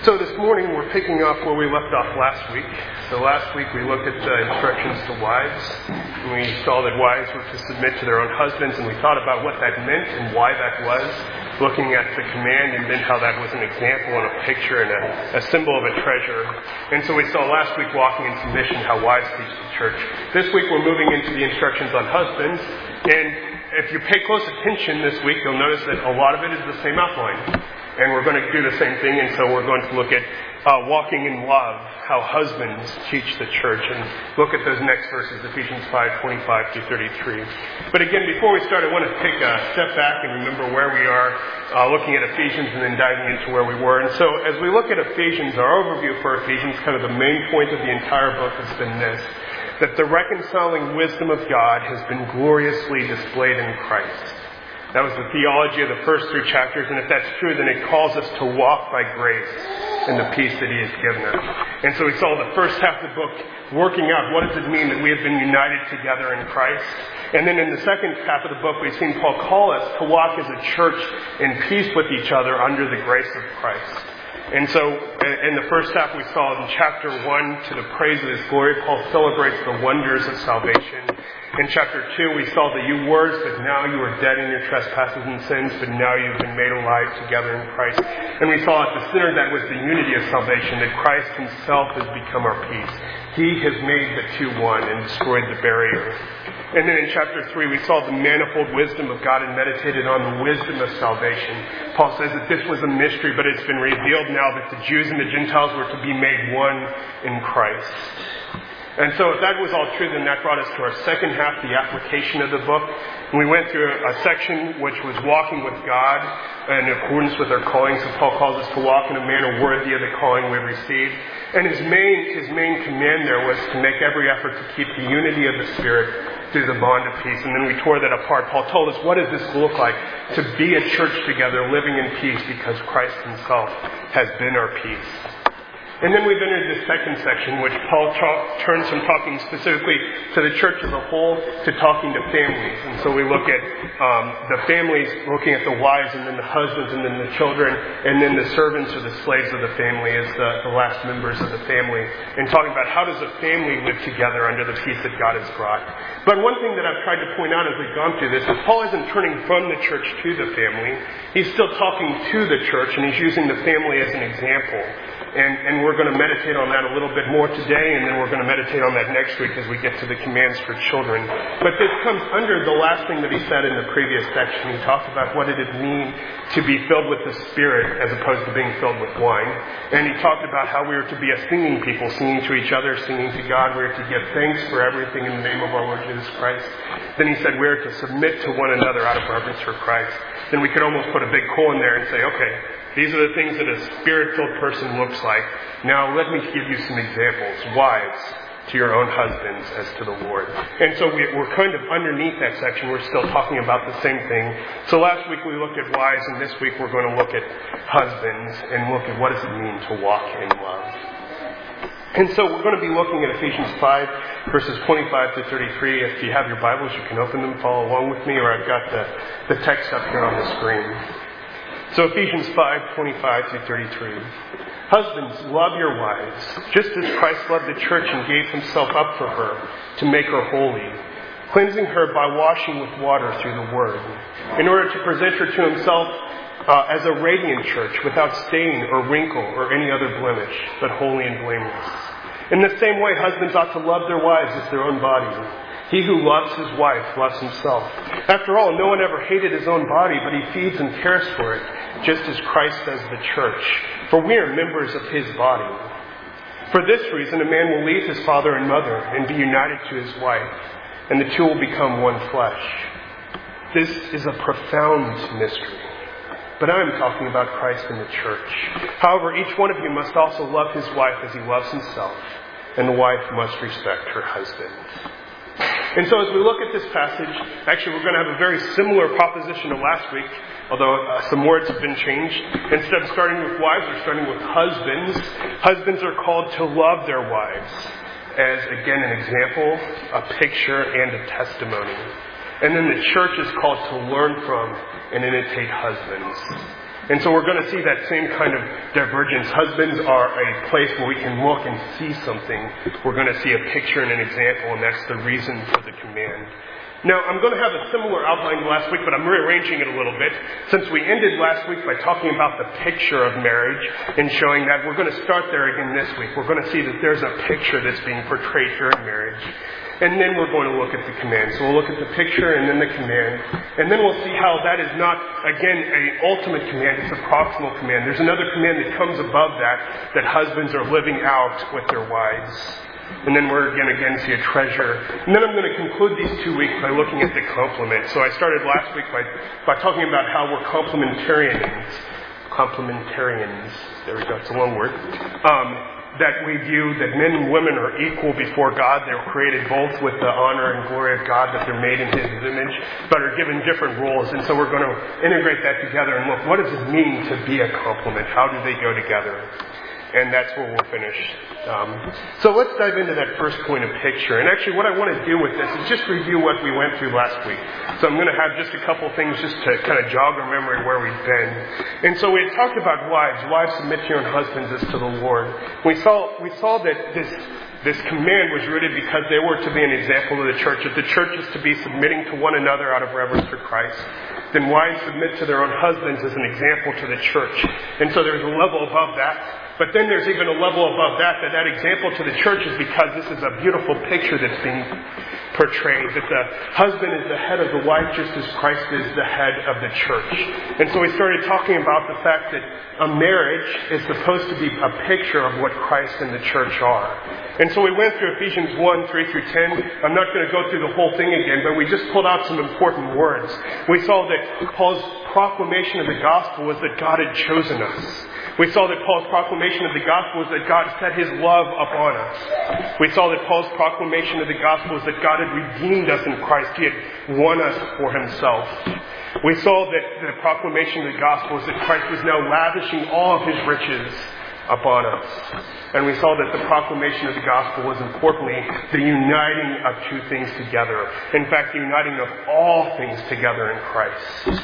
So this morning we're picking up where we left off last week. So last week we looked at the instructions to wives. And we saw that wives were to submit to their own husbands, and we thought about what that meant and why that was, looking at the command and then how that was an example and a picture and a symbol of a treasure. And so we saw last week walking in submission, how wives teach the church. This week we're moving into the instructions on husbands, and if you pay close attention this week, you'll notice that a lot of it is the same outline. And we're going to do the same thing, and so we're going to look at walking in love, how husbands teach the church, and look at those next verses, Ephesians 5:25 through 33. But again, before we start, I want to take a step back and remember where we are, looking at Ephesians and then diving into where we were. And so as we look at Ephesians, our overview for Ephesians, kind of the main point of the entire book has been this, that the reconciling wisdom of God has been gloriously displayed in Christ. That was the theology of the first three chapters, and if that's true, then it calls us to walk by grace in the peace that He has given us. And so we saw the first half of the book working out what does it mean that we have been united together in Christ. And then in the second half of the book, we've seen Paul call us to walk as a church in peace with each other under the grace of Christ. And so in the first half we saw in chapter 1, to the praise of His glory, Paul celebrates the wonders of salvation. In chapter 2 we saw that you were, but now you are dead in your trespasses and sins, but now you've been made alive together in Christ. And we saw at the center of that was the unity of salvation, that Christ Himself has become our peace. He has made the two one and destroyed the barrier. And then in chapter 3, we saw the manifold wisdom of God and meditated on the wisdom of salvation. Paul says that this was a mystery, but it's been revealed now that the Jews and the Gentiles were to be made one in Christ. And so if that was all true, then that brought us to our second half, the application of the book. And we went through a section which was walking with God in accordance with our calling. So Paul calls us to walk in a manner worthy of the calling we've received. And his main command there was to make every effort to keep the unity of the Spirit through the bond of peace. And then we tore that apart. Paul told us, what does this look like to be a church together, living in peace, because Christ Himself has been our peace. And then we've entered this second section, which Paul turns from talking specifically to the church as a whole to talking to families. And so we look at the families, looking at the wives and then the husbands and then the children, and then the servants or the slaves of the family as the last members of the family, and talking about how does a family live together under the peace that God has brought. But one thing that I've tried to point out as we've gone through this is Paul isn't turning from the church to the family. He's still talking to the church, and he's using the family as an example. And we're going to meditate on that a little bit more today, and then we're going to meditate on that next week as we get to the commands for children. But this comes under the last thing that he said in the previous section. He talked about what did it mean to be filled with the Spirit as opposed to being filled with wine. And he talked about how we were to be a singing people, singing to each other, singing to God. We are to give thanks for everything in the name of our Lord Jesus Christ. Then he said we are to submit to one another out of reverence for Christ. Then we could almost put a big cool in there and say, okay, these are the things that a Spirit-filled person looks like. Now let me give you some examples. Wives, to your own husbands as to the Lord. And so we're kind of underneath that section. We're still talking about the same thing. So last week we looked at wives, and this week we're going to look at husbands and look at what does it mean to walk in love. And so we're going to be looking at Ephesians 5, verses 25 to 33. If you have your Bibles, you can open them, follow along with me, or I've got the text up here on the screen. So Ephesians 5:25 through 33. Husbands, love your wives, just as Christ loved the church and gave Himself up for her, to make her holy, cleansing her by washing with water through the Word, in order to present her to Himself as a radiant church, without stain or wrinkle or any other blemish, but holy and blameless. In the same way, husbands ought to love their wives as their own bodies. He who loves his wife loves himself. After all, no one ever hated his own body, but he feeds and cares for it, just as Christ does the church. For we are members of His body. For this reason, a man will leave his father and mother and be united to his wife, and the two will become one flesh. This is a profound mystery. But I am talking about Christ and the church. However, each one of you must also love his wife as he loves himself, and the wife must respect her husband. And so as we look at this passage, actually we're going to have a very similar proposition to last week, although some words have been changed. Instead of starting with wives, we're starting with husbands. Husbands are called to love their wives as, again, an example, a picture, and a testimony. And then the church is called to learn from and imitate husbands. And so we're going to see that same kind of divergence. Husbands are a place where we can look and see something. We're going to see a picture and an example, and that's the reason for the command. Now, I'm going to have a similar outline to last week, but I'm rearranging it a little bit. Since we ended last week by talking about the picture of marriage and showing that, we're going to start there again this week. We're going to see that there's a picture that's being portrayed here in marriage. And then we're going to look at the command. So we'll look at the picture and then the command. And then we'll see how that is not, again, an ultimate command. It's a proximal command. There's another command that comes above that husbands are living out with their wives. And then we're going to again see a treasure. And then I'm going to conclude these 2 weeks by looking at the complement. So I started last week by talking about how we're complementarians. Complementarians. There we go. It's a long word. That we view that men and women are equal before God. They're created both with the honor and glory of God, that they're made in His image, but are given different roles. And so we're going to integrate that together and look, what does it mean to be a complement? How do they go together? And that's where we'll finish. So let's dive into that first point of picture. And actually what I want to do with this is just review what we went through last week. So I'm going to have just a couple things just to kind of jog our memory where we've been. And so we had talked about wives. Wives, submit to your own husbands as to the Lord. We saw that this command was rooted because they were to be an example of the church. If the church is to be submitting to one another out of reverence for Christ, then wives submit to their own husbands as an example to the church. And so there's a level above that. But then there's even a level above that example to the church is because this is a beautiful picture that's being portrayed. That the husband is the head of the wife just as Christ is the head of the church. And so we started talking about the fact that a marriage is supposed to be a picture of what Christ and the church are. And so we went through Ephesians 1, 3 through 10. I'm not going to go through the whole thing again, but we just pulled out some important words. We saw that Paul's proclamation of the gospel was that God had chosen us. We saw that Paul's proclamation of the gospel was that God set His love upon us. We saw that Paul's proclamation of the gospel was that God had redeemed us in Christ. He had won us for Himself. We saw that the proclamation of the gospel was that Christ was now lavishing all of His riches upon us. And we saw that the proclamation of the gospel was importantly the uniting of two things together. In fact, the uniting of all things together in Christ.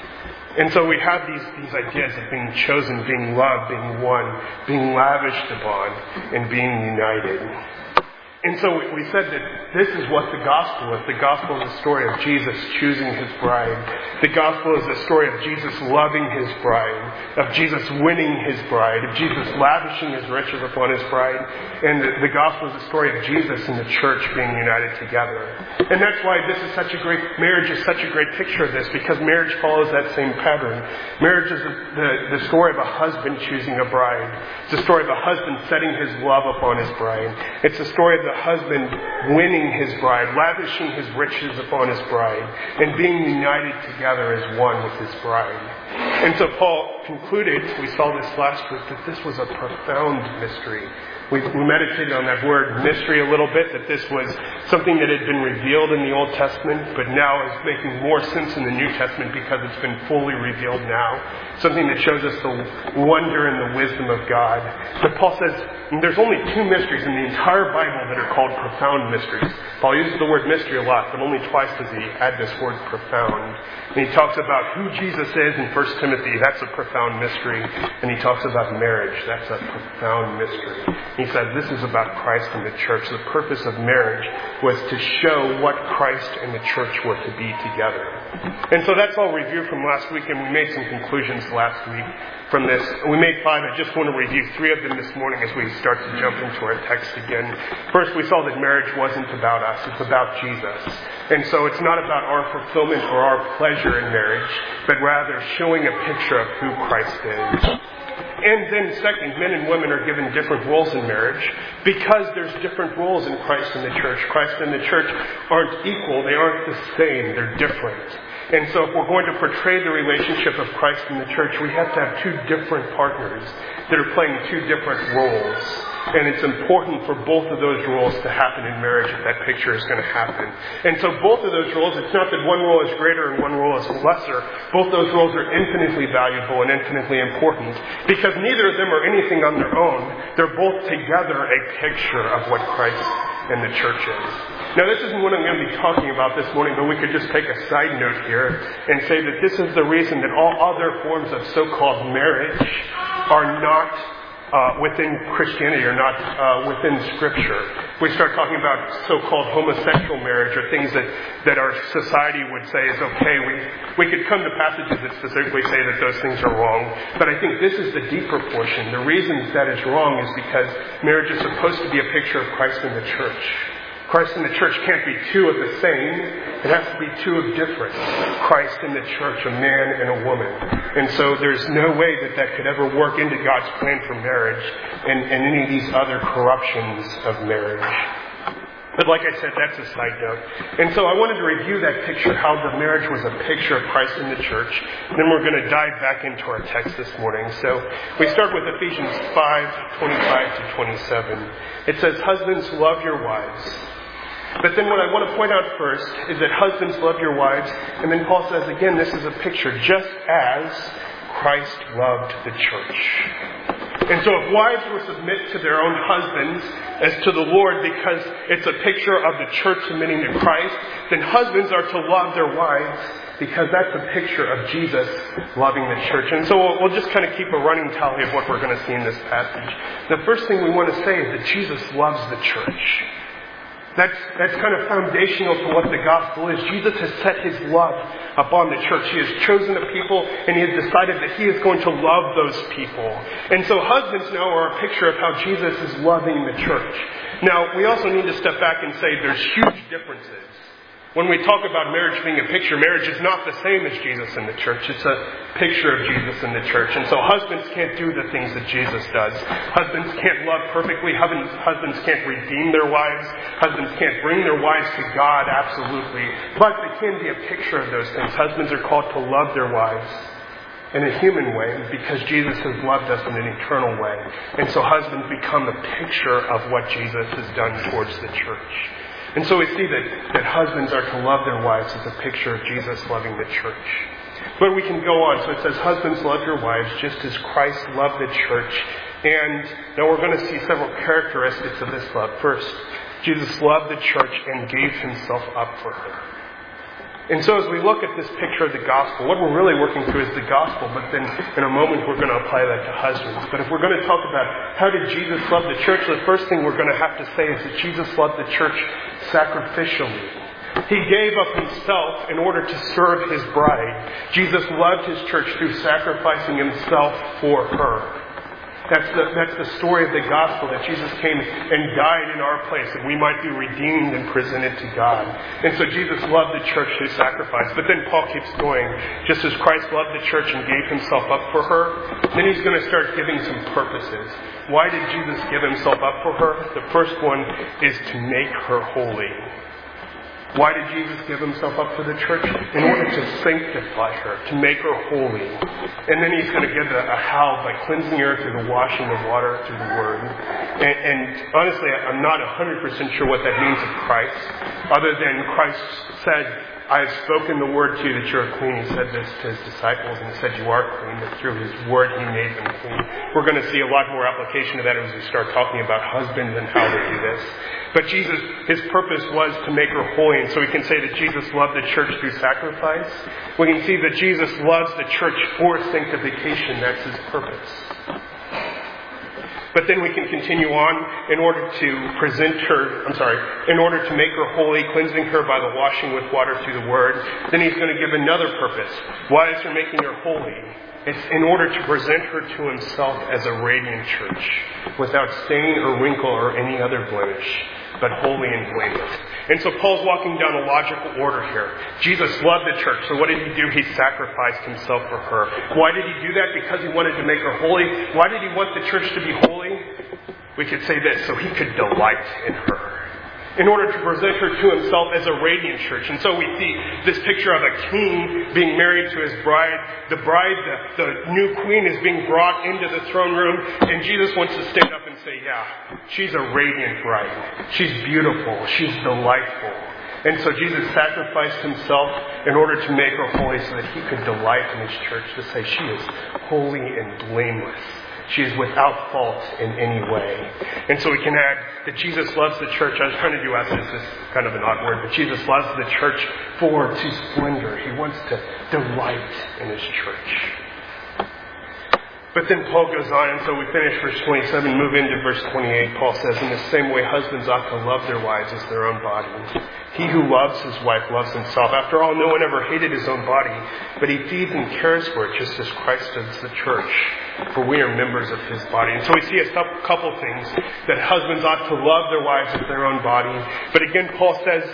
And so we have these ideas of being chosen, being loved, being won, being lavished upon, and being united. And so we said that this is what the gospel is. The gospel is the story of Jesus choosing His bride. The gospel is the story of Jesus loving His bride, of Jesus winning His bride, of Jesus lavishing His riches upon His bride. And the gospel is the story of Jesus and the church being united together. And that's why marriage is such a great picture of this, because marriage follows that same pattern. Marriage is the story of a husband choosing a bride. It's the story of a husband setting his love upon his bride. It's the story of the husband winning his bride, lavishing his riches upon his bride, and being united together as one with his bride. And so Paul concluded, we saw this last week, that this was a profound mystery. We meditated on that word mystery a little bit, that this was something that had been revealed in the Old Testament, but now is making more sense in the New Testament because it's been fully revealed now. Something that shows us the wonder and the wisdom of God. But Paul says there's only two mysteries in the entire Bible that are called profound mysteries. Paul uses the word mystery a lot, but only twice does he add this word profound. And he talks about who Jesus is in 1 Timothy. That's a profound mystery. And he talks about marriage. That's a profound mystery. He says this is about Christ and the church. The purpose of marriage was to show what Christ and the church were to be together. And so that's all review from last week, and we made some conclusions last week from this. We made 5. I just want to review 3 of them this morning as we start to jump into our text again. First, we saw that marriage wasn't about us. It's about Jesus. And so it's not about our fulfillment or our pleasure in marriage, but rather showing a picture of who Christ is. And then second, men and women are given different roles in marriage because there's different roles in Christ and the church. Christ and the church aren't equal. They aren't the same. They're different. And so if we're going to portray the relationship of Christ and the church, we have to have 2 different partners that are playing 2 different roles. And it's important for both of those roles to happen in marriage if that picture is going to happen. And so both of those roles, it's not that one role is greater and one role is lesser. Both those roles are infinitely valuable and infinitely important because neither of them are anything on their own. They're both together a picture of what Christ and the church is. Now, this isn't what I'm going to be talking about this morning, but we could just take a side note here and say that this is the reason that all other forms of so-called marriage are not within Christianity, or not within Scripture. We start talking about so-called homosexual marriage, or things that our society would say is okay. We could come to passages that specifically say that those things are wrong. But I think this is the deeper portion. The reason that is wrong is because marriage is supposed to be a picture of Christ in the church. Christ in the church can't be two of the same. It has to be two of different. Christ in the church, a man and a woman. And so there's no way that could ever work into God's plan for marriage and any of these other corruptions of marriage. But like I said, that's a side note. And so I wanted to review that picture, how the marriage was a picture of Christ in the church. And then we're going to dive back into our text this morning. So we start with Ephesians 5:25 to 27. It says, "Husbands, love your wives." But then what I want to point out first is that husbands, love your wives. And then Paul says, again, this is a picture, just as Christ loved the church. And so if wives will submit to their own husbands as to the Lord because it's a picture of the church submitting to Christ, then husbands are to love their wives because that's a picture of Jesus loving the church. And so we'll just kind of keep a running tally of what we're going to see in this passage. The first thing we want to say is that Jesus loves the church. That's kind of foundational to what the gospel is. Jesus has set his love upon the church. He has chosen a people and he has decided that he is going to love those people. And so husbands now are a picture of how Jesus is loving the church. Now, we also need to step back and say there's huge differences. When we talk about marriage being a picture, marriage is not the same as Jesus in the church. It's a picture of Jesus in the church. And so husbands can't do the things that Jesus does. Husbands can't love perfectly. Husbands can't redeem their wives. Husbands can't bring their wives to God, absolutely. But they can be a picture of those things. Husbands are called to love their wives in a human way because Jesus has loved us in an eternal way. And so husbands become a picture of what Jesus has done towards the church. And so we see that husbands are to love their wives as a picture of Jesus loving the church. But we can go on. So it says, husbands, love your wives just as Christ loved the church. And now we're going to see several characteristics of this love. First, Jesus loved the church and gave himself up for her. And so as we look at this picture of the gospel, what we're really working through is the gospel, but then in a moment we're going to apply that to husbands. But if we're going to talk about how did Jesus love the church, the first thing we're going to have to say is that Jesus loved the church sacrificially. He gave up himself in order to serve his bride. Jesus loved his church through sacrificing himself for her. That's the story of the gospel, that Jesus came and died in our place, that we might be redeemed and presented to God. And so Jesus loved the church through sacrifice. But then Paul keeps going. Just as Christ loved the church and gave himself up for her, then he's going to start giving some purposes. Why did Jesus give himself up for her? The first one is to make her holy. Why did Jesus give himself up for the church? In order to sanctify her, to make her holy. And then he's going to give a how by cleansing her through the washing of water through the Word. And honestly, I'm not 100% sure what that means of Christ, other than Christ said, I have spoken the word to you that you are clean. He said this to his disciples, and he said you are clean, that through his word he made them clean. We're going to see a lot more application of that as we start talking about husbands and how they do this. But Jesus, his purpose was to make her holy, and so we can say that Jesus loved the church through sacrifice. We can see that Jesus loves the church for sanctification. That's his purpose. But then we can continue on in order to in order to make her holy, cleansing her by the washing with water through the Word. Then he's going to give another purpose. Why is he making her holy? It's in order to present her to himself as a radiant church, without stain or wrinkle or any other blemish, but holy and blameless. And so Paul's walking down a logical order here. Jesus loved the church, so what did he do? He sacrificed himself for her. Why did he do that? Because he wanted to make her holy. Why did he want the church to be holy? We could say this, so he could delight in her, in order to present her to himself as a radiant church. And so we see this picture of a king being married to his bride. The bride, the new queen, is being brought into the throne room, and Jesus wants to stand up and say, yeah, she's a radiant bride. She's beautiful. She's delightful. And so Jesus sacrificed himself in order to make her holy so that he could delight in his church, to say she is holy and blameless. She is without fault in any way. And so we can add that Jesus loves the church. I was trying to do after this is kind of an odd word, but Jesus loves the church to splendor. He wants to delight in his church. But then Paul goes on, and so we finish verse 27, move into verse 28. Paul says, in the same way, husbands ought to love their wives as their own bodies. He who loves his wife loves himself. After all, no one ever hated his own body, but he feeds and cares for it, just as Christ does the church. For we are members of his body. And so we see a couple things, that husbands ought to love their wives as their own body. But again, Paul says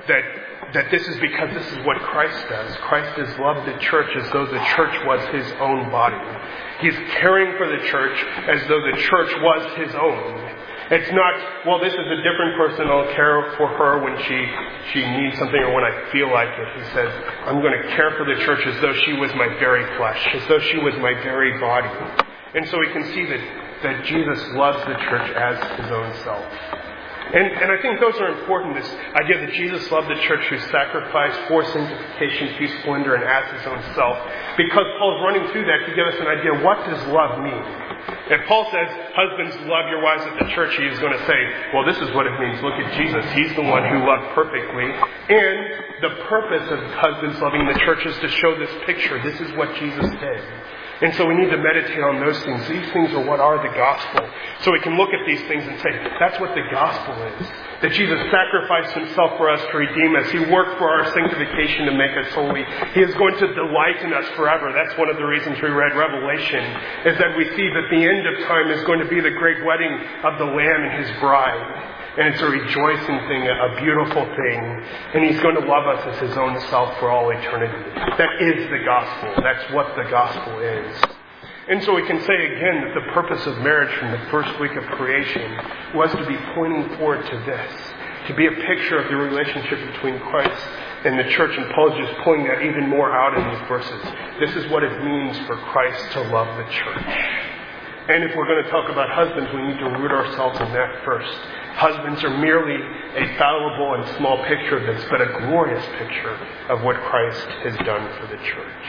that this is because this is what Christ does. Christ has loved the church as though the church was his own body. He's caring for the church as though the church was his own. It's not, well, this is a different person. I'll care for her when she needs something or when I feel like it. He says, I'm going to care for the church as though she was my very flesh, as though she was my very body. And so we can see that Jesus loves the church as his own self. And I think those are important, this idea that Jesus loved the church through sacrifice, for sanctification, through splendor, and as his own self. Because Paul's running through that to give us an idea, what does love mean? If Paul says, husbands, love your wives at the church, he is going to say, well, this is what it means. Look at Jesus. He's the one who loved perfectly. And the purpose of husbands loving the church is to show this picture. This is what Jesus did. And so we need to meditate on those things. These things are what are the gospel. So we can look at these things and say, that's what the gospel is. That Jesus sacrificed himself for us to redeem us. He worked for our sanctification to make us holy. He is going to delight in us forever. That's one of the reasons we read Revelation, is that we see that the end of time is going to be the great wedding of the Lamb and his bride. And it's a rejoicing thing, a beautiful thing. And he's going to love us as his own self for all eternity. That is the gospel. That's what the gospel is. And so we can say again that the purpose of marriage from the first week of creation was to be pointing forward to this. To be a picture of the relationship between Christ and the church. And Paul is just pulling that even more out in these verses. This is what it means for Christ to love the church. And if we're going to talk about husbands, we need to root ourselves in that first. Husbands are merely a fallible and small picture of this, but a glorious picture of what Christ has done for the church.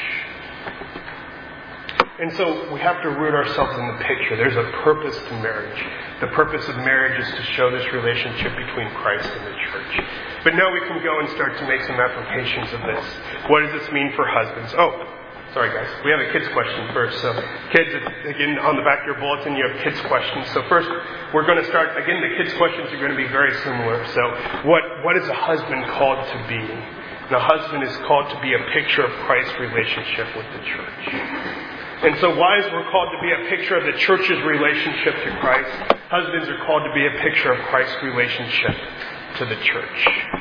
And so we have to root ourselves in the picture. There's a purpose to marriage. The purpose of marriage is to show this relationship between Christ and the church. But now we can go and start to make some applications of this. What does this mean for husbands? Sorry, guys. We have a kids question first. So, kids, again, on the back of your bulletin, you have kids questions. So first, we're going to start, again, the kids questions are going to be very similar. So, what is a husband called to be? And a husband is called to be a picture of Christ's relationship with the church. And so wives were called to be a picture of the church's relationship to Christ. Husbands are called to be a picture of Christ's relationship to the church.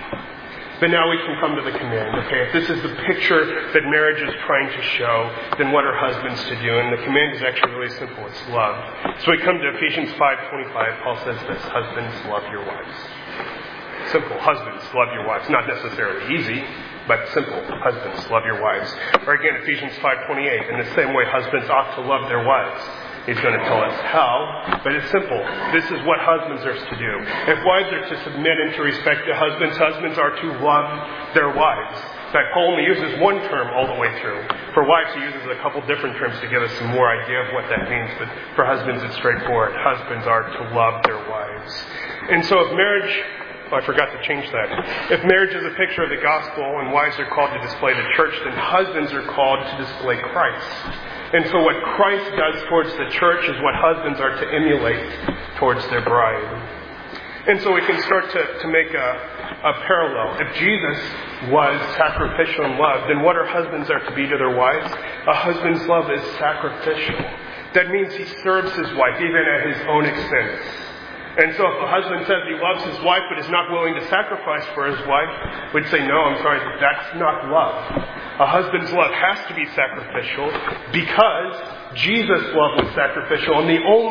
But now we can come to the command. Okay, if this is the picture that marriage is trying to show, then what are husbands to do? And the command is actually really simple. It's love. So we come to Ephesians 5:25. Paul says this, husbands, love your wives. Simple. Husbands, love your wives. Not necessarily easy, but simple. Husbands, love your wives. Or again, Ephesians 5:28. In the same way, husbands ought to love their wives. He's going to tell us how, but it's simple. This is what husbands are to do. If wives are to submit and to respect to husbands, husbands are to love their wives. In fact, Paul only uses one term all the way through. For wives, he uses a couple different terms to give us some more idea of what that means. But for husbands, it's straightforward. Husbands are to love their wives. And so if marriage... I forgot to change that. If marriage is a picture of the gospel and wives are called to display the church, then husbands are called to display Christ. And so what Christ does towards the church is what husbands are to emulate towards their bride. And so we can start to make a parallel. If Jesus was sacrificial in love, then what our husbands are to be to their wives? A husband's love is sacrificial. That means he serves his wife even at his own expense. And so if a husband says he loves his wife but is not willing to sacrifice for his wife, we'd say, no, I'm sorry, that's not love. A husband's love has to be sacrificial because Jesus' love was sacrificial. And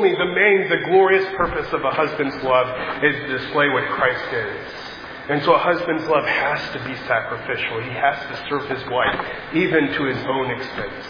the glorious purpose of a husband's love is to display what Christ is. And so a husband's love has to be sacrificial. He has to serve his wife, even to his own expense.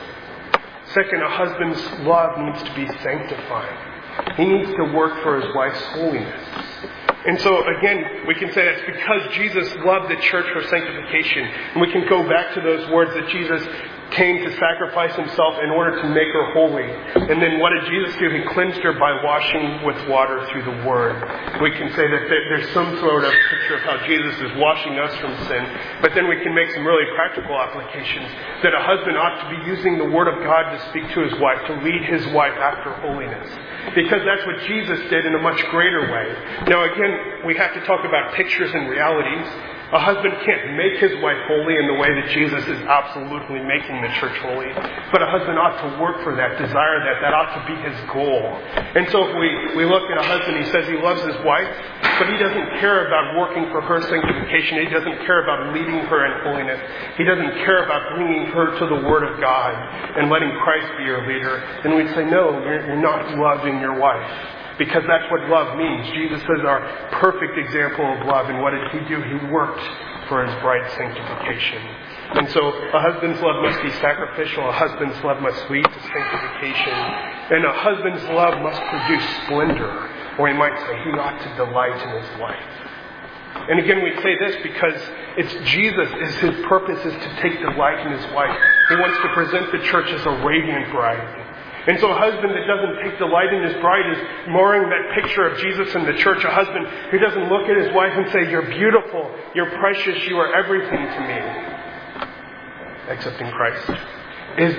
Second, a husband's love needs to be sanctifying. He needs to work for his wife's holiness. And so, again, we can say that's because Jesus loved the church for sanctification. And we can go back to those words that Jesus came to sacrifice himself in order to make her holy. And then what did Jesus do? He cleansed her by washing with water through the Word. We can say that there's some sort of picture of how Jesus is washing us from sin, but then we can make some really practical applications that a husband ought to be using the Word of God to speak to his wife, to lead his wife after holiness. Because that's what Jesus did in a much greater way. Now again, we have to talk about pictures and realities. A husband can't make his wife holy in the way that Jesus is absolutely making the church holy. But a husband ought to work for that, desire that. That ought to be his goal. And so if we look at a husband, he says he loves his wife, but he doesn't care about working for her sanctification. He doesn't care about leading her in holiness. He doesn't care about bringing her to the Word of God and letting Christ be your leader. And we'd say, no, you're not loving your wife. Because that's what love means. Jesus is our perfect example of love. And what did he do? He worked for his bride's sanctification. And so a husband's love must be sacrificial. A husband's love must lead to sanctification. And a husband's love must produce splendor. Or we might say he ought to delight in his wife. And again, we say this because it's Jesus, his purpose is to take delight in his wife. He wants to present the church as a radiant bride. And so a husband that doesn't take delight in his bride is marring that picture of Jesus in the church. A husband who doesn't look at his wife and say, you're beautiful, you're precious, you are everything to me, except in Christ, is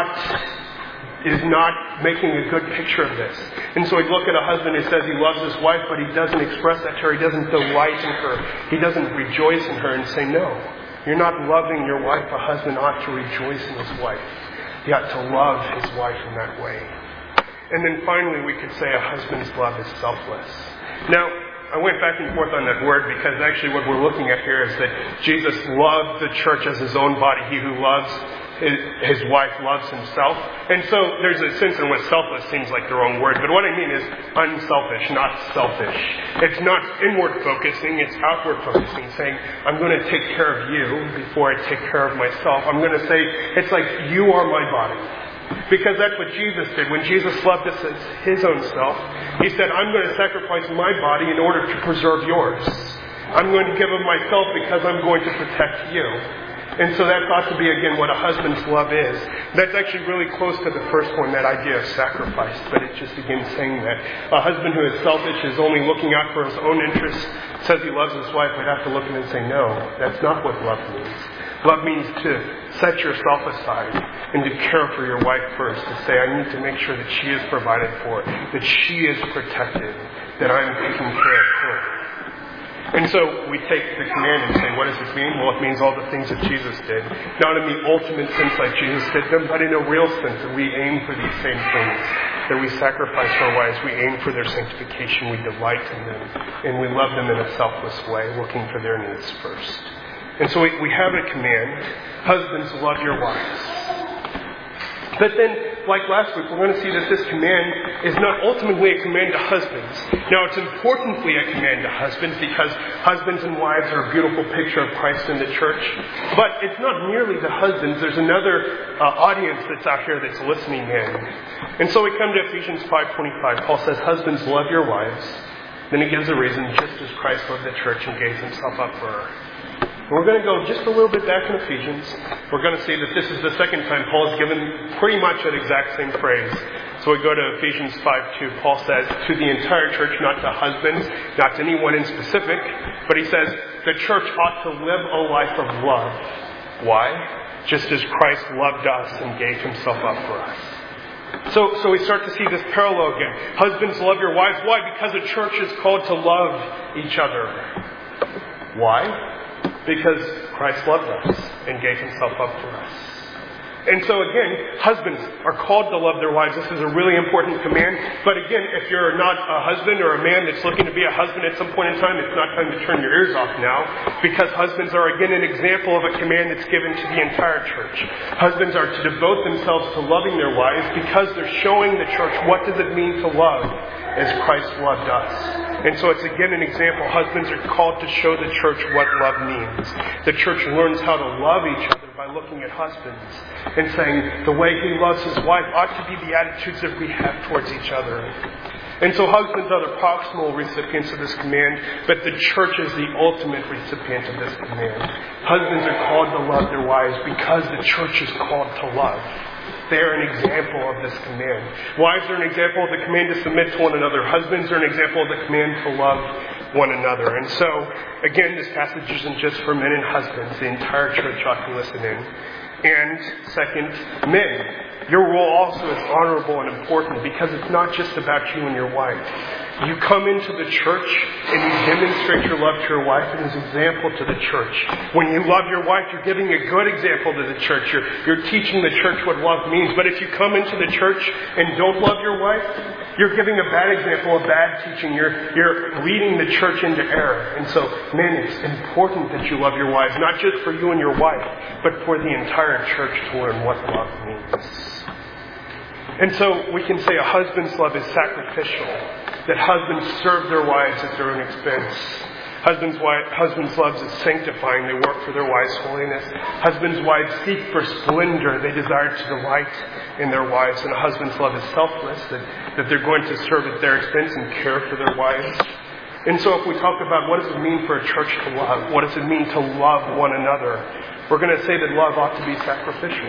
not making a good picture of this. And so we look at a husband who says he loves his wife, but he doesn't express that to her. He doesn't delight in her. He doesn't rejoice in her and say, no, you're not loving your wife. A husband ought to rejoice in his wife. He ought to love his wife in that way. And then finally, we could say a husband's love is selfless. Now, I went back and forth on that word because actually what we're looking at here is that Jesus loved the church as his own body. He who loves his wife loves himself. And so there's a sense in which selfless seems like the wrong word. But what I mean is unselfish, not selfish. It's not inward focusing, it's outward focusing, saying, I'm going to take care of you before I take care of myself. I'm going to say, it's like you are my body. Because that's what Jesus did. When Jesus loved us as his own self, he said, I'm going to sacrifice my body in order to preserve yours. I'm going to give of myself because I'm going to protect you. And so that ought to be, again, what a husband's love is. That's actually really close to the first one, that idea of sacrifice. But it just begins saying that a husband who is selfish, is only looking out for his own interests, says he loves his wife, would have to look at it and say, no, that's not what love means. Love means to set yourself aside and to care for your wife first. To say, I need to make sure that she is provided for, that she is protected, that I'm taking care of her. And so we take the command and say, what does this mean? Well, it means all the things that Jesus did. Not in the ultimate sense like Jesus did them, but in a real sense that we aim for these same things. That we sacrifice our wives, we aim for their sanctification, we delight in them, and we love them in a selfless way, looking for their needs first. And so we have a command, husbands, love your wives. But then, like last week, we're going to see that this command is not ultimately a command to husbands. Now, it's importantly a command to husbands because husbands and wives are a beautiful picture of Christ in the church. But it's not merely to husbands. There's another audience that's out here that's listening in. And so we come to Ephesians 5:25. Paul says, husbands, love your wives. Then he gives a reason, just as Christ loved the church and gave himself up for her. We're going to go just a little bit back in Ephesians. We're going to see that this is the second time Paul has given pretty much that exact same phrase. So we go to Ephesians 5:2. Paul says, to the entire church, not to husbands, not to anyone in specific, but he says, the church ought to live a life of love. Why? Just as Christ loved us and gave himself up for us. So we start to see this parallel again. Husbands, love your wives. Why? Because a church is called to love each other. Why? Because Christ loved us and gave himself up for us. And so again, husbands are called to love their wives. This is a really important command. But again, if you're not a husband or a man that's looking to be a husband at some point in time, it's not time to turn your ears off now. Because husbands are again an example of a command that's given to the entire church. Husbands are to devote themselves to loving their wives because they're showing the church what does it mean to love as Christ loved us. And so it's again an example. Husbands are called to show the church what love means. The church learns how to love each other by looking at husbands and saying the way he loves his wife ought to be the attitudes that we have towards each other. And so husbands are the proximal recipients of this command, but the church is the ultimate recipient of this command. Husbands are called to love their wives because the church is called to love. They are an example of this command. Wives are an example of the command to submit to one another. Husbands are an example of the command to love one another. And so, again, this passage isn't just for men and husbands. The entire church ought to listen in. And second, men. Your role also is honorable and important because it's not just about you and your wife. You come into the church and you demonstrate your love to your wife as an example to the church. When you love your wife, you're giving a good example to the church. You're teaching the church what love means. But if you come into the church and don't love your wife, you're giving a bad example of bad teaching. You're leading the church into error. And so, men, it's important that you love your wives, not just for you and your wife, but for the entire church to learn what love means. And so we can say a husband's love is sacrificial, that husbands serve their wives at their own expense. Husbands' love is sanctifying. They work for their wives' holiness. Husbands' wives seek for splendor. They desire to delight in their wives. And a husband's love is selfless, that they're going to serve at their expense and care for their wives. And so if we talk about what does it mean for a church to love, what does it mean to love one another, we're going to say that love ought to be sacrificial.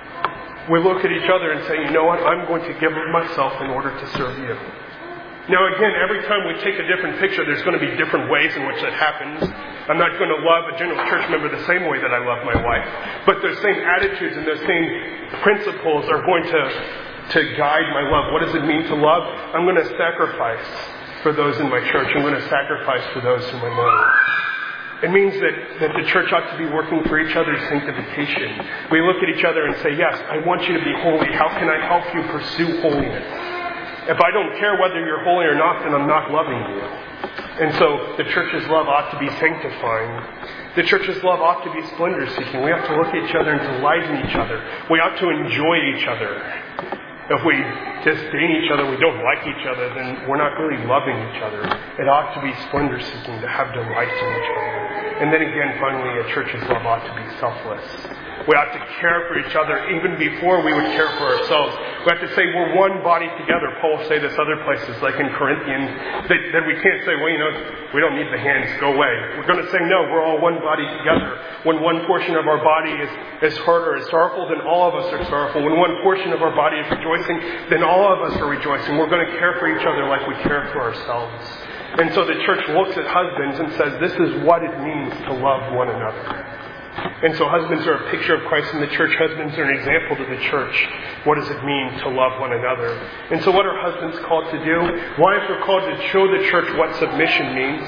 We look at each other and say, you know what, I'm going to give of myself in order to serve you. Now again, every time we take a different picture, there's going to be different ways in which that happens. I'm not going to love a general church member the same way that I love my wife. But those same attitudes and those same principles are going to guide my love. What does it mean to love? I'm going to sacrifice for those in my church. I'm going to sacrifice for those whom I know. It means that the church ought to be working for each other's sanctification. We look at each other and say, yes, I want you to be holy. How can I help you pursue holiness? If I don't care whether you're holy or not, then I'm not loving you. And so the church's love ought to be sanctifying. The church's love ought to be splendor-seeking. We have to look at each other and delight in each other. We ought to enjoy each other. If we disdain each other, we don't like each other, then we're not really loving each other. It ought to be splendor-seeking, to have delight in each other. And then again, finally, a church's love ought to be selfless. We ought to care for each other even before we would care for ourselves. We have to say we're one body together. Paul will say this other places, like in Corinthians, that we can't say, well, we don't need the hands, go away. We're going to say, no, we're all one body together. When one portion of our body is hurt or is sorrowful, then all of us are sorrowful. When one portion of our body is rejoicing, then all of us are rejoicing. We're going to care for each other like we care for ourselves. And so the church looks at husbands and says, this is what it means to love one another. And so husbands are a picture of Christ in the church. Husbands are an example to the church. What does it mean to love one another? And so what are husbands called to do? Wives are called to show the church what submission means.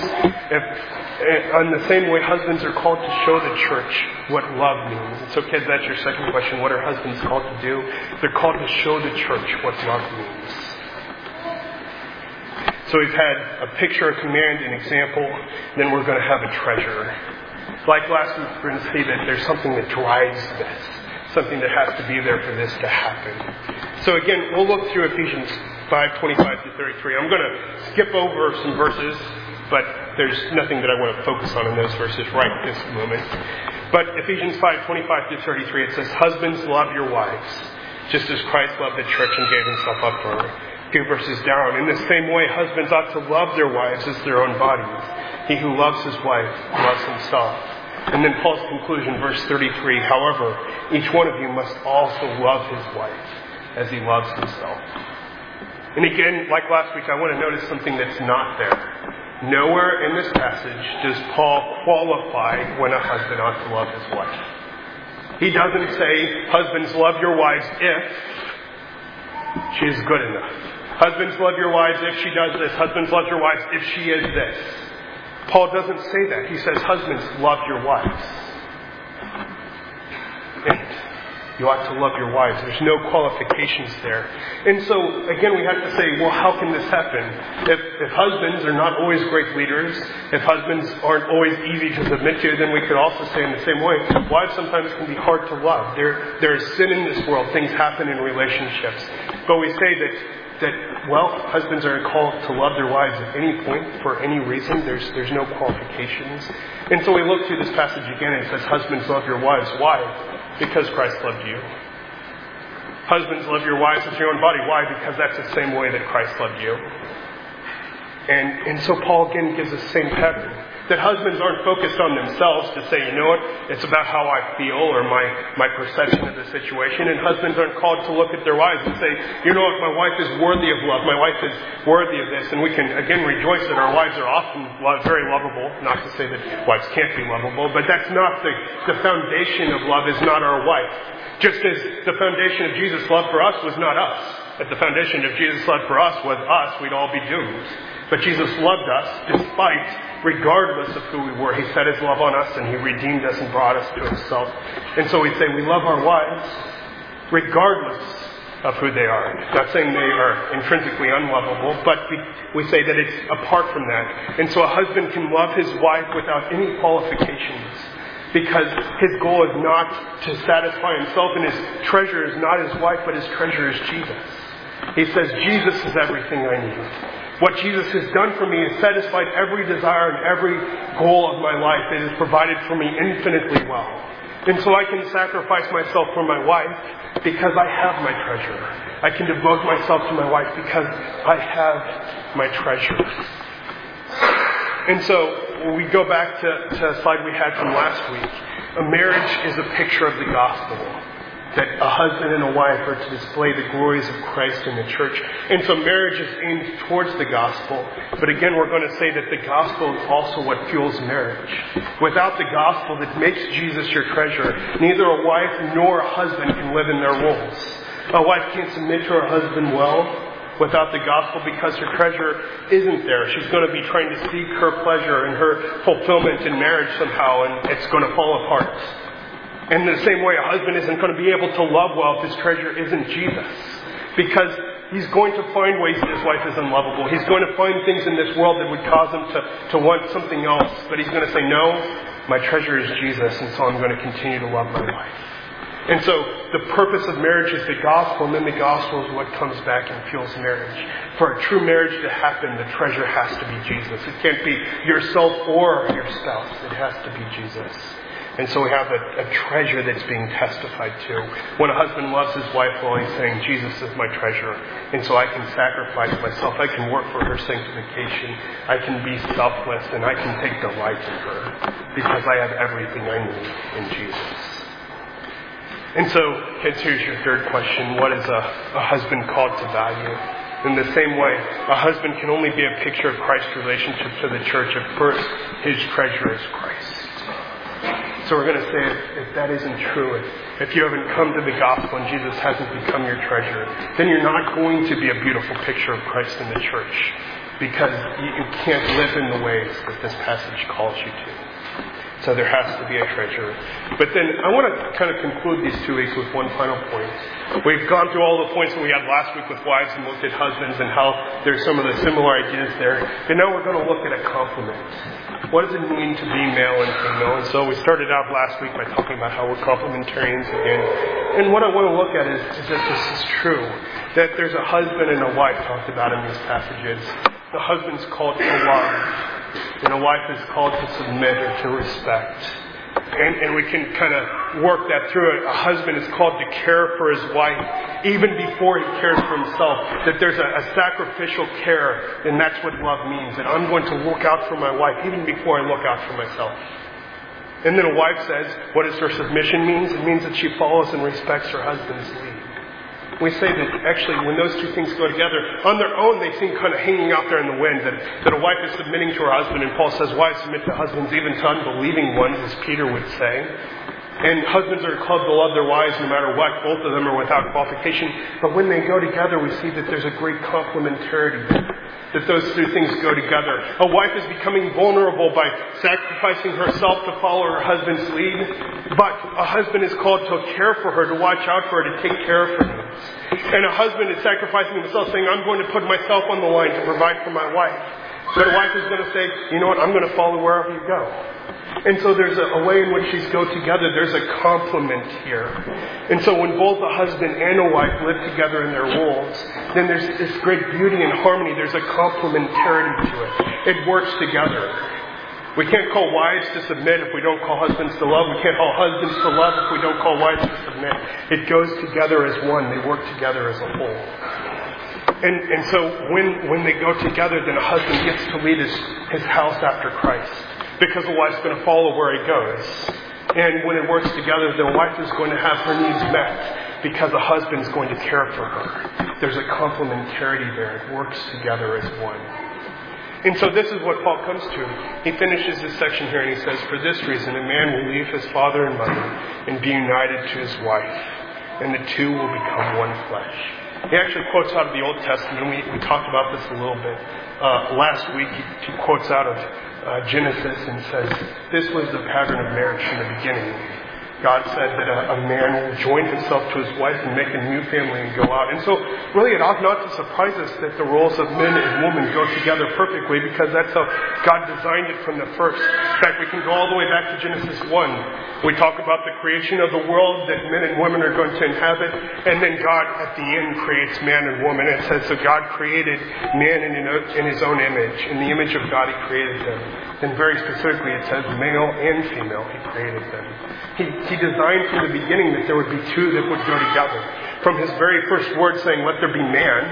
In the same way, husbands are called to show the church what love means. And so kids, that's your second question. What are husbands called to do? They're called to show the church what love means. So we've had a picture, a command, an example. Then we're going to have a treasure. Like last week, we're going to see that there's something that drives this, something that has to be there for this to happen. So again, we'll look through Ephesians 5:25 through 33. I'm going to skip over some verses, but there's nothing that I want to focus on in those verses right this moment. But Ephesians 5:25 through 33, it says, husbands, love your wives, just as Christ loved the church and gave himself up for her. A few verses down. In the same way, husbands ought to love their wives as their own bodies. He who loves his wife loves himself. And then Paul's conclusion, verse 33, however, each one of you must also love his wife as he loves himself. And again, like last week, I want to notice something that's not there. Nowhere in this passage does Paul qualify when a husband ought to love his wife. He doesn't say, husbands, love your wives if she is good enough. Husbands, love your wives if she does this. Husbands, love your wives if she is this. Paul doesn't say that. He says, husbands, love your wives. And you ought to love your wives. There's no qualifications there. And so, again, we have to say, well, how can this happen? If husbands are not always great leaders, if husbands aren't always easy to submit to, then we could also say in the same way, wives sometimes can be hard to love. There is sin in this world. Things happen in relationships. But we say that husbands are called to love their wives at any point, for any reason. There's no qualifications. And so we look through this passage again and it says, husbands, love your wives. Why? Because Christ loved you. Husbands, love your wives as your own body. Why? Because that's the same way that Christ loved you. And so Paul again gives the same pattern. That husbands aren't focused on themselves to say, you know what, it's about how I feel or my perception of the situation. And husbands aren't called to look at their wives and say, you know what, my wife is worthy of love. My wife is worthy of this. And we can, again, rejoice that our wives are often very lovable. Not to say that wives can't be lovable, but that's not the foundation of love is not our wife. Just as the foundation of Jesus' love for us was not us. But the foundation of Jesus' love for us was us. We'd all be doomed. But Jesus loved us regardless of who we were. He set His love on us and He redeemed us and brought us to Himself. And so we say we love our wives regardless of who they are. Not saying they are intrinsically unlovable, but we say that it's apart from that. And so a husband can love his wife without any qualifications. Because his goal is not to satisfy himself, and his treasure is not his wife, but his treasure is Jesus. He says, Jesus is everything I need. What Jesus has done for me has satisfied every desire and every goal of my life. It has provided for me infinitely well. And so I can sacrifice myself for my wife because I have my treasure. I can devote myself to my wife because I have my treasure. And so we go back to a slide we had from last week. A marriage is a picture of the gospel. That a husband and a wife are to display the glories of Christ in the church. And so marriage is aimed towards the gospel. But again, we're going to say that the gospel is also what fuels marriage. Without the gospel that makes Jesus your treasure, neither a wife nor a husband can live in their roles. A wife can't submit to her husband well without the gospel because her treasure isn't there. She's going to be trying to seek her pleasure and her fulfillment in marriage somehow, and it's going to fall apart. And in the same way, a husband isn't going to be able to love well if his treasure isn't Jesus. Because he's going to find ways that his wife is unlovable. He's going to find things in this world that would cause him to want something else. But he's going to say, no, my treasure is Jesus, and so I'm going to continue to love my wife. And so the purpose of marriage is the gospel, and then the gospel is what comes back and fuels marriage. For a true marriage to happen, the treasure has to be Jesus. It can't be yourself or your spouse. It has to be Jesus. And so we have a treasure that's being testified to. When a husband loves his wife, well, he's saying, Jesus is my treasure. And so I can sacrifice myself. I can work for her sanctification. I can be selfless, and I can take delight in her because I have everything I need in Jesus. And so, kids, here's your third question. What is a husband called to value? In the same way, a husband can only be a picture of Christ's relationship to the church if first his treasure is Christ. So we're going to say if that isn't true, if you haven't come to the gospel and Jesus hasn't become your treasure, then you're not going to be a beautiful picture of Christ in the church because you can't live in the ways that this passage calls you to. So there has to be a treasure. But then I want to kind of conclude these 2 weeks with one final point. We've gone through all the points that we had last week with wives and looked at husbands and how there's some of the similar ideas there. And now we're going to look at a complement. What does it mean to be male and female? And so we started out last week by talking about how we're complementarians again. And what I want to look at is that this is true. That there's a husband and a wife talked about in these passages. The husband's called to love, and a wife is called to submit or to respect. And we can kind of work that through it. A husband is called to care for his wife even before he cares for himself. That there's a sacrificial care, and that's what love means. That I'm going to look out for my wife even before I look out for myself. And then a wife says, what does her submission mean? It means that she follows and respects her husband's lead. We say that actually when those two things go together, on their own they seem kind of hanging out there in the wind, that a wife is submitting to her husband, and Paul says, wives submit to husbands even to unbelieving ones, as Peter would say. And husbands are called to love their wives no matter what. Both of them are without qualification. But when they go together, we see that there's a great complementarity there. That those two things go together. A wife is becoming vulnerable by sacrificing herself to follow her husband's lead. But a husband is called to care for her, to watch out for her, to take care of her needs. And a husband is sacrificing himself, saying, I'm going to put myself on the line to provide for my wife. But a wife is going to say, you know what, I'm going to follow wherever you go. And so there's a way in which these go together. There's a complement here. And so when both a husband and a wife live together in their roles, then there's this great beauty and harmony. There's a complementarity to it. It works together. We can't call wives to submit if we don't call husbands to love. We can't call husbands to love if we don't call wives to submit. It goes together as one. They work together as a whole. And so when they go together, then a husband gets to lead his house after Christ. Because the wife's going to follow where he goes. And when it works together, the wife is going to have her needs met because the husband's going to care for her. There's a complementarity there. It works together as one. And so this is what Paul comes to. He finishes this section here and he says, for this reason, a man will leave his father and mother and be united to his wife, and the two will become one flesh. He actually quotes out of the Old Testament. We talked about this a little bit. Last week, he quotes out of Genesis and says, this was the pattern of marriage from the beginning. God said that a man will join himself to his wife and make a new family and go out. And so, really, it ought not to surprise us that the roles of men and women go together perfectly, because that's how God designed it from the first. In fact, we can go all the way back to Genesis 1. We talk about the creation of the world that men and women are going to inhabit, and then God, at the end, creates man and woman. It says, so God created man in his own image. In the image of God, he created them. And very specifically, it says male and female, he created them. He designed from the beginning that there would be two that would go together. From his very first word saying, let there be man,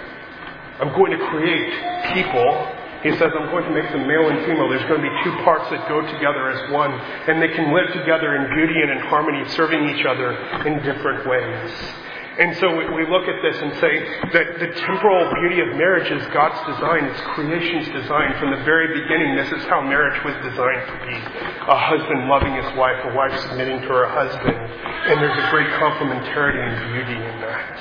I'm going to create people. He says, I'm going to make them male and female. There's going to be two parts that go together as one. And they can live together in beauty and in harmony, serving each other in different ways. And so we look at this and say that the temporal beauty of marriage is God's design. It's creation's design. From the very beginning, this is how marriage was designed to be. A husband loving his wife, a wife submitting to her husband. And there's a great complementarity and beauty in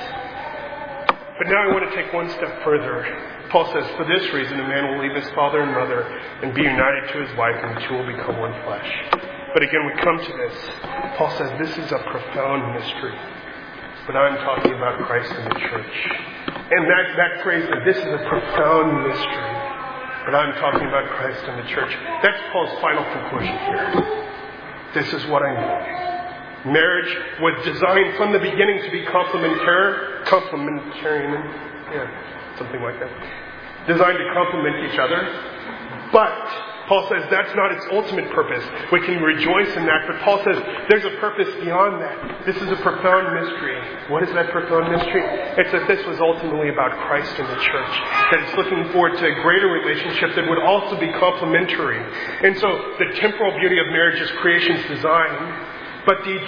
that. But now I want to take one step further. Paul says, for this reason, a man will leave his father and mother and be united to his wife, and the two will become one flesh. But again, we come to this. Paul says this is a profound mystery. But I'm talking about Christ and the church. And that phrase, that this is a profound mystery. But I'm talking about Christ and the church. That's Paul's final conclusion here. This is what I'm doing. Marriage was designed from the beginning to be complementarian, something like that. Designed to complement each other. But Paul says that's not its ultimate purpose. We can rejoice in that, but Paul says there's a purpose beyond that. This is a profound mystery. What is that profound mystery? It's that this was ultimately about Christ and the church. That it's looking forward to a greater relationship that would also be complementary. And so the temporal beauty of marriage is creation's design, but the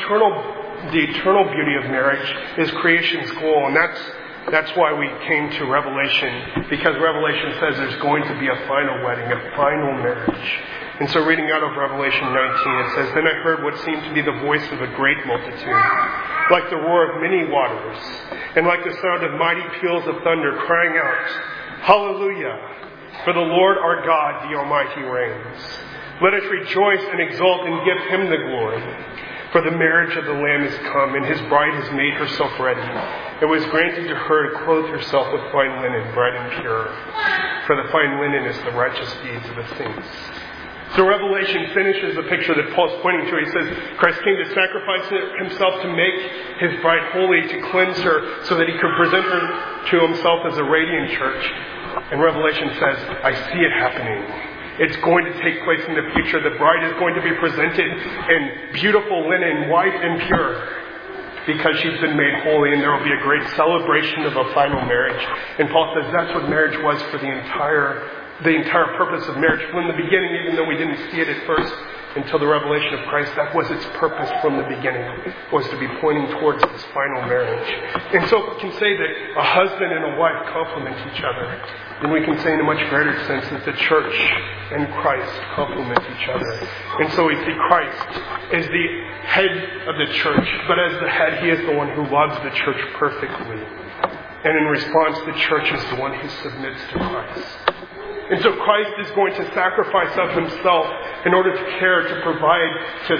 eternal beauty of marriage is creation's goal. And that's why we came to Revelation, because Revelation says there's going to be a final wedding, a final marriage. And so reading out of Revelation 19, it says, then I heard what seemed to be the voice of a great multitude, like the roar of many waters, and like the sound of mighty peals of thunder, crying out, Hallelujah! For the Lord our God, the Almighty, reigns. Let us rejoice and exult and give him the glory. For the marriage of the Lamb is come, and his bride has made herself ready. It was granted to her to clothe herself with fine linen, bright and pure. For the fine linen is the righteous deeds of the saints. So Revelation finishes the picture that Paul's pointing to. He says Christ came to sacrifice himself to make his bride holy, to cleanse her, so that he could present her to himself as a radiant church. And Revelation says, I see it happening. It's going to take place in the future. The bride is going to be presented in beautiful linen, white and pure, because she's been made holy, and there will be a great celebration of a final marriage. And Paul says that's what marriage was for the entire purpose of marriage from the beginning, even though we didn't see it at first until the revelation of Christ. That was its purpose from the beginning, was to be pointing towards this final marriage. And so we can say that a husband and a wife complement each other. And we can say in a much greater sense that the church and Christ complement each other. And so we see Christ as the head of the church, but as the head, he is the one who loves the church perfectly. And in response, the church is the one who submits to Christ. And so Christ is going to sacrifice of himself in order to care, to provide,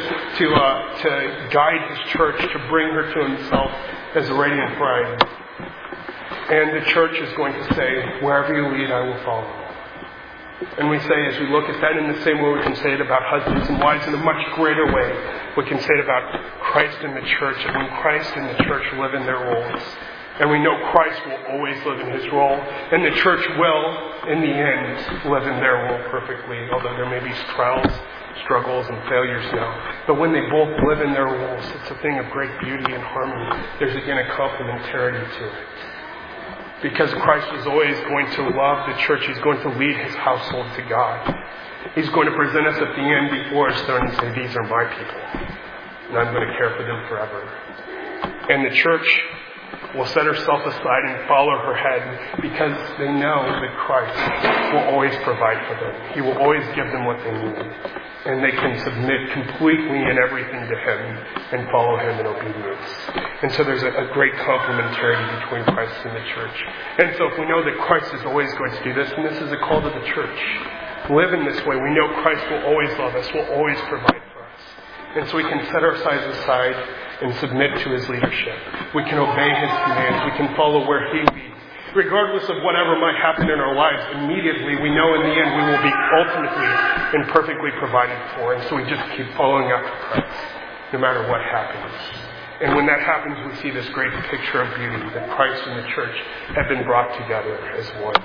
to guide his church, to bring her to himself as a radiant bride. And the church is going to say, wherever you lead, I will follow. And we say, as we look at that, in the same way we can say it about husbands and wives in a much greater way, we can say it about Christ and the church. And when Christ and the church live in their roles, And we know Christ will always live in his role. And the church will, in the end, live in their role perfectly, although there may be trials, struggles, and failures now. But when they both live in their roles, it's a thing of great beauty and harmony. There's again a complementarity to it. Because Christ is always going to love the church. He's going to lead his household to God. He's going to present us at the end before his throne and say, these are my people. And I'm going to care for them forever. And the church will set herself aside and follow her head because they know that Christ will always provide for them. He will always give them what they need. And they can submit completely in everything to him and follow him in obedience. And so there's a great complementarity between Christ and the church. And so if we know that Christ is always going to do this, and this is a call to the church, live in this way. We know Christ will always love us, will always provide for us. And so we can set our sides aside and submit to his leadership. We can obey his commands. We can follow where he leads. Regardless of whatever might happen in our lives, immediately we know in the end we will be ultimately and perfectly provided for. And so we just keep following after Christ, no matter what happens. And when that happens, we see this great picture of beauty that Christ and the church have been brought together as one.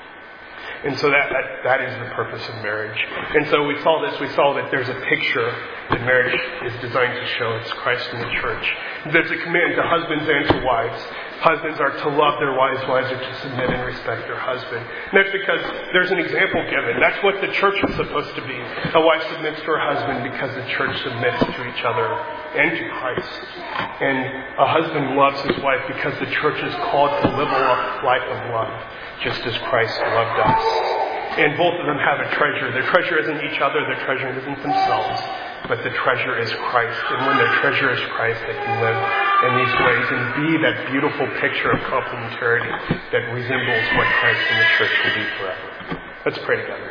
And so that is the purpose of marriage. And so we saw that there's a picture that marriage is designed to show. It's Christ and the church. There's a command to husbands and to wives. Husbands are to love their wives. Wives are to submit and respect their husband. And that's because there's an example given. That's what the church is supposed to be. A wife submits to her husband because the church submits to each other and to Christ. And a husband loves his wife because the church is called to live a life of love, just as Christ loved us. And both of them have a treasure. Their treasure isn't each other. Their treasure isn't themselves. But the treasure is Christ. And when their treasure is Christ, they can live in these ways and be that beautiful picture of complementarity that resembles what Christ and the church will be forever. Let's pray together.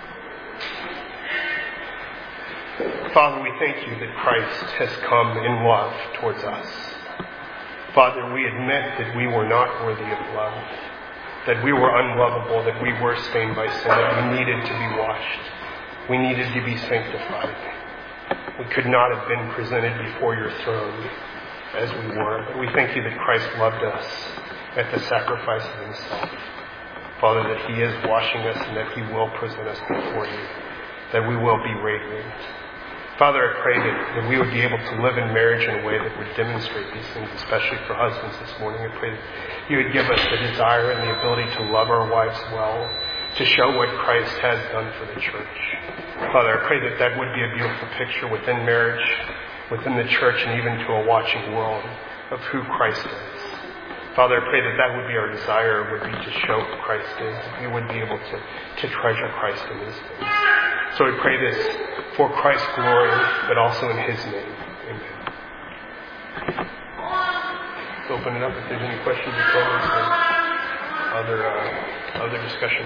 Father, we thank you that Christ has come in love towards us. Father, we admit that we were not worthy of love, that we were unlovable, that we were stained by sin, that we needed to be washed. We needed to be sanctified. We could not have been presented before your throne as we were, but we thank you that Christ loved us at the sacrifice of himself. Father, that he is washing us and that he will present us before you, that we will be radiant. Father, I pray that we would be able to live in marriage in a way that would demonstrate these things, especially for husbands this morning. I pray that you would give us the desire and the ability to love our wives well, to show what Christ has done for the church. Father, I pray that that would be a beautiful picture within marriage, within the church, and even to a watching world of who Christ is. Father, I pray that that would be our desire, would be to show who Christ is, that we would be able to treasure Christ in these things. So we pray this for Christ's glory, but also in his name. Amen. Let's open it up if there's any questions or comments or other discussion.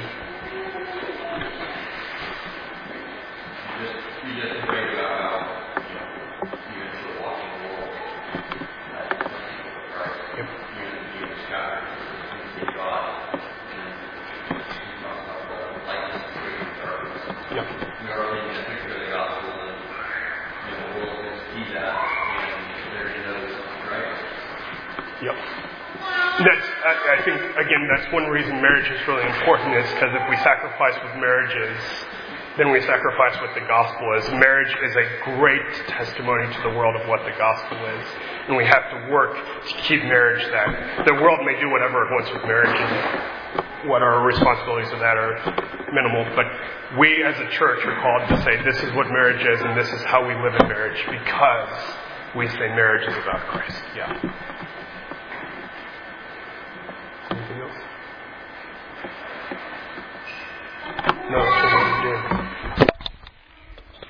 You just prayed about how, you into the walking world, Christ, Yep. you in the sky, you see God, and you talk about the likeness of great darkness. Yep. We are already in a picture of the gospel, and the world can see that, and there he knows Christ. Yep. I think, again, that's one reason marriage is really important, is because if we sacrifice with marriages, then we sacrifice what the gospel is. Marriage is a great testimony to the world of what the gospel is. And we have to work to keep marriage that. The world may do whatever it wants with marriage, and what our responsibilities of that are minimal. But we as a church are called to say this is what marriage is and this is how we live in marriage, because we say marriage is about Christ. Yeah.